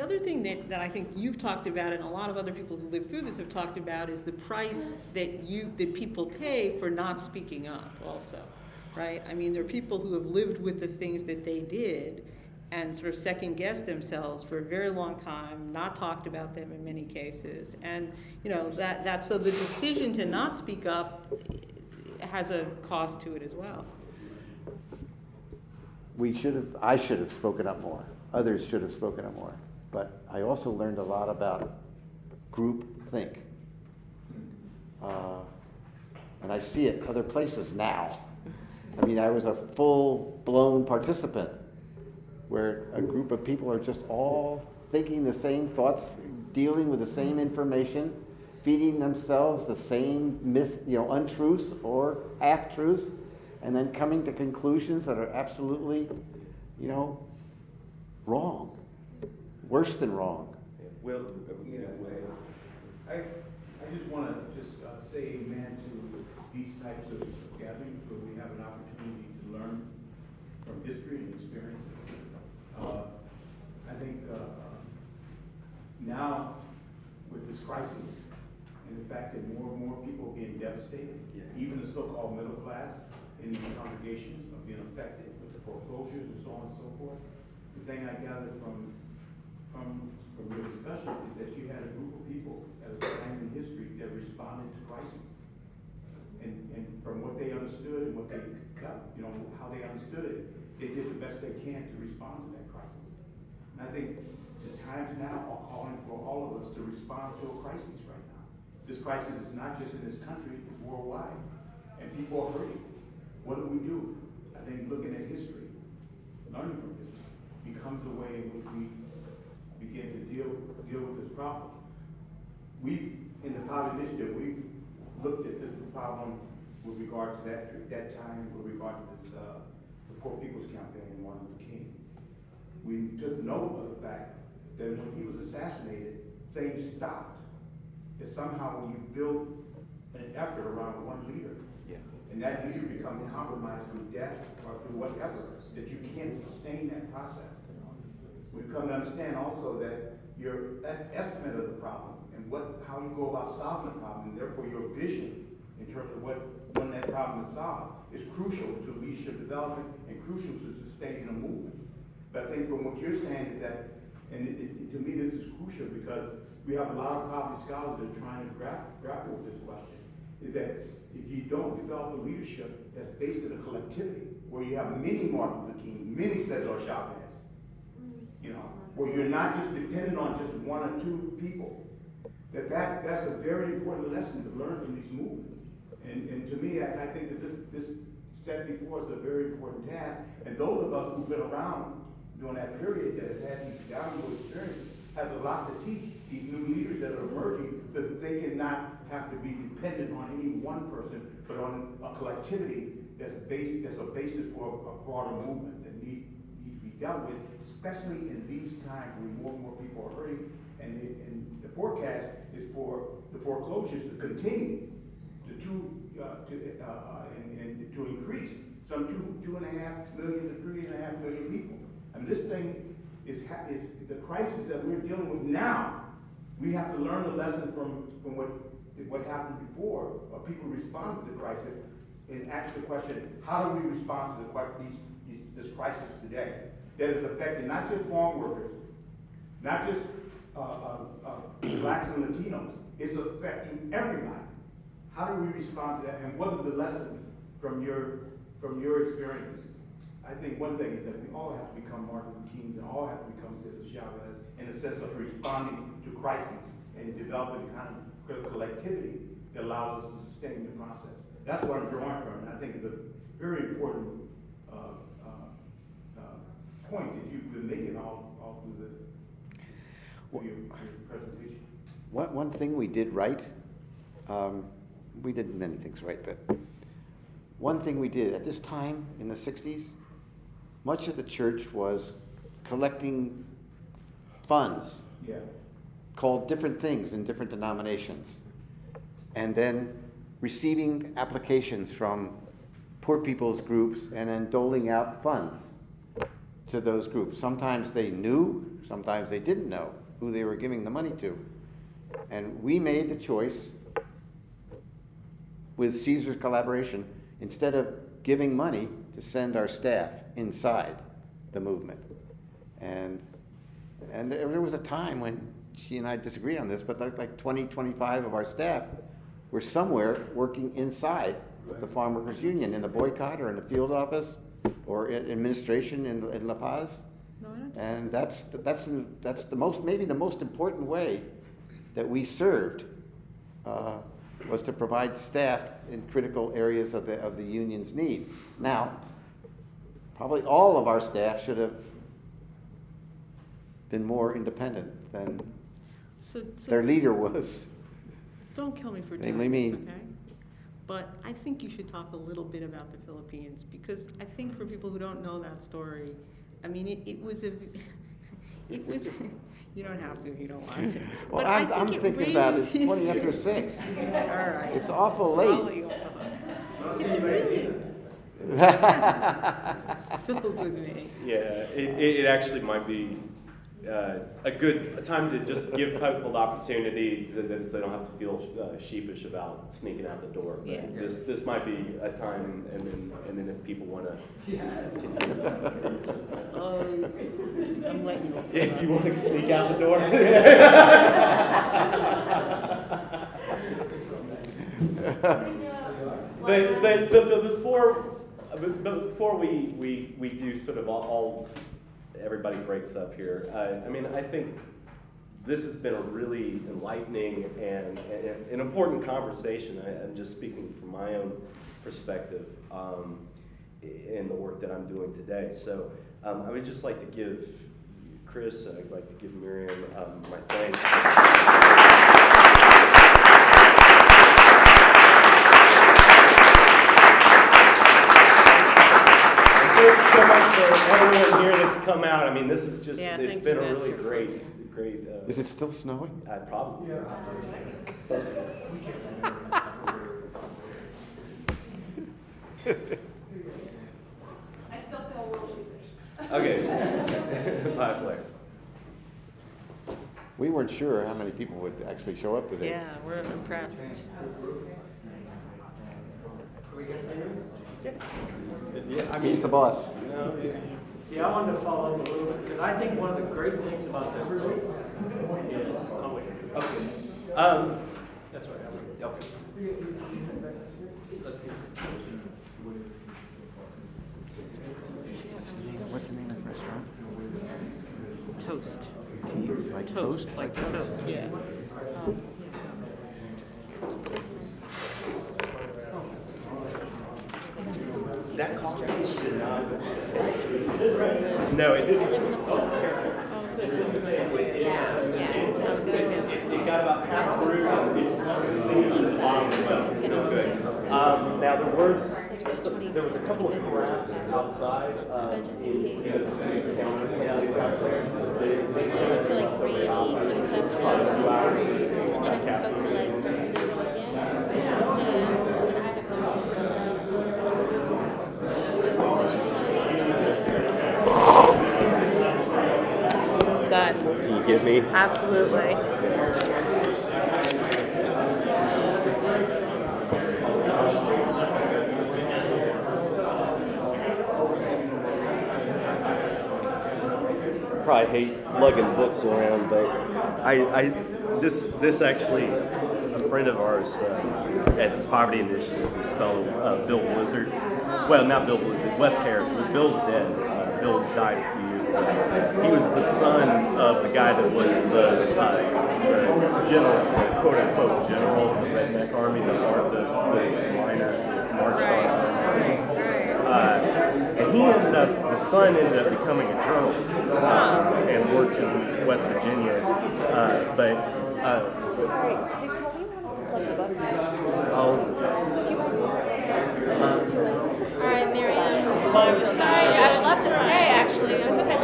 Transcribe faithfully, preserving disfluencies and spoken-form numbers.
The other thing that, that I think you've talked about, and a lot of other people who live through this have talked about, is the price that you that people pay for not speaking up also, right? I mean, there are people who have lived with the things that they did and sort of second guessed themselves for a very long time, not talked about them in many cases. And, you know, that, that so the decision to not speak up has a cost to it as well. We should have, I should have spoken up more. Others should have spoken up more. But I also learned a lot about group think. Uh, and I see it other places now. I mean, I was a full-blown participant where a group of people are just all thinking the same thoughts, dealing with the same information, feeding themselves the same myth, you know, untruths or half-truths, and then coming to conclusions that are absolutely, you know, wrong. Worse than wrong. Well, yeah, well, I, I just want to just uh, say amen to these types of gatherings where we have an opportunity to learn from history and experiences. Uh, I think uh, now with this crisis, and the fact that more and more people are being devastated, yeah. Even the so-called middle class in these congregations are being affected with the foreclosures and so on and so forth. The thing I gathered from From, from your discussion is that you had a group of people at a time in history that responded to crises. And, and from what they understood and what they got, you know, how they understood it, they did the best they can to respond to that crisis. And I think the times now are calling for all of us to respond to a crisis right now. This crisis is not just in this country, it's worldwide. And people are hurting. What do we do? I think looking at history, learning from history, becomes a way in which we begin to deal deal with this problem. We, in the Power Initiative, we looked at this problem with regard to that that time, with regard to this uh, the Poor People's Campaign and Martin Luther King. We took note of the fact that when he was assassinated, things stopped. That somehow when you build an effort around one leader, yeah. and that leader becomes compromised through death or through whatever, that you can't sustain that process. We've come to understand also that your estimate of the problem and what, how you go about solving the problem, and therefore your vision in terms of what, when that problem is solved, is crucial to leadership development and crucial to sustaining a movement. But I think from what you're saying is that, and it, it, to me this is crucial because we have a lot of poverty scholars that are trying to grapple, grapple with this question, is that if you don't develop a leadership that's based in a collectivity, where you have many Martin Luther King, many Cesar Chavez, you know, where you're not just dependent on just one or two people. That, that that's a very important lesson to learn from these movements. And, and to me, I, I think that this, this step before us is a very important task. And those of us who've been around during that period that have had these valuable experiences have a lot to teach these new leaders that are emerging, so that they cannot have to be dependent on any one person, but on a collectivity that's based, that's a basis for a, a broader movement that need, need to be dealt with, especially in these times when more and more people are hurting, and the, and the forecast is for the foreclosures to continue to two uh, to uh, and, and to increase some two two and a half million to three and a half million people. I mean, this thing is, ha- is the crisis that we're dealing with now. We have to learn the lesson from from what what happened before, or people respond to the crisis, and ask the question: how do we respond to the these, these, this crisis today? That is affecting not just farm workers, not just uh, uh, uh, blacks and Latinos. It's affecting everybody. How do we respond to that? And what are the lessons from your from your experiences? I think one thing is that we all have to become Martin Luther King, and all have to become Cesar Chavez in the sense of responding to crises and developing the kind of collectivity that allows us to sustain the process. That's what I'm drawing from, and I think it's a very important uh, point that you've been making all, all through, the, through your, your presentation. One, one thing we did right, um, we did many things right, but one thing we did at this time in the sixties, much of the church was collecting funds yeah. called different things in different denominations, and then receiving applications from poor people's groups and then doling out funds to those groups. Sometimes they knew, sometimes they didn't know who they were giving the money to. And we made the choice, with Caesar's collaboration, instead of giving money, to send our staff inside the movement. And and there was a time when she and I disagreed on this, but like twenty, twenty-five of our staff were somewhere working inside the Farm Workers Union, in the boycott or in the field office or in administration in, in La Paz. No, I don't. And that's, that's, that's the most, maybe the most important way that we served, uh, was to provide staff in critical areas of the, of the union's need. Now, probably all of our staff should have been more independent than So, so their leader was. don't kill me for doing Namely me. this, okay? But I think you should talk a little bit about the Philippines, because I think for people who don't know that story, I mean, it, it was a, it was, you don't have to if you don't want to. Well, But I I'm, I'm think it thinking about it, raises it's twenty after issues. six. All right. It's awful Golly, late. oh, it's really, fills with me. Yeah, it, it it actually might be uh, a good a time to just give people the opportunity that that they don't have to feel uh, sheepish about sneaking out the door. But Yeah. This this might be a time, and then and then if people want to, Oh, I'm letting you off the if hook. you want to sneak out the door. But, but, but, but before, but but before we, we, we do sort of all, all, everybody breaks up here, uh, I mean, I think this has been a really enlightening and, and an important conversation. I, I'm just speaking from my own perspective um, in the work that I'm doing today. So um, I would just like to give Chris, I'd like to give Miriam um, my thanks. Thanks so much for everyone here that's come out. I mean, this is just, Yeah, it's thank been you, a Matt, really for- great, great. Uh, Is it still snowing? I probably. I still feel a little sheepish. Okay. Bye, Blair. We weren't sure how many people would actually show up today. Yeah, we're impressed. Yeah, I mean, He's the boss. No, yeah. Yeah, I wanted to follow up a little bit, because I think one of the great things about this group is, oh wait, Okay. Um, that's right, I'm- okay. What's the name of the restaurant? Toast. Like Toast, like toast, yeah. That conference did not. No, it didn't. Yeah, yeah, this sounds good. It, it got about half through. and it- East side, just getting six. Um, now there was, So to go twenty. there was a couple of crafts outside. uh, But just in case. you know, the counter, yeah, they got there. They- they- So to like rainy kind of stuff. About two hours. And then it's supposed to like start snowing again to six a.m. So then I have no. So it should be like Done. Can you get me? Absolutely. Probably hate lugging books around, but I, I this this actually a friend of ours uh, at the Poverty Initiative, this fellow uh, Bill Blizzard. Well, not Bill Blizzard, Wes Harris, but Bill's dead. Uh, Bill died a few years ago. He was the son of the guy that was the, uh, the general, quote unquote general of the Redneck Army, the, mar- the, the miners that marched on. Uh, and he ended up, the son ended up becoming a journalist uh, and worked in West Virginia. Uh, but, uh, Sorry, did Colleen want to plug the button? oh, Do you want to go? All right, Miriam. Sorry, I would love to stay actually. It's a type